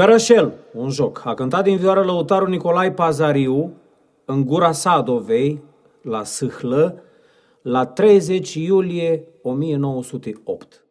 Cărășel, un joc. A cântat din vioară lăutarul Nicolae Pazariu în Gura Sadovei, la Sâhlă, la 30 iulie 1908.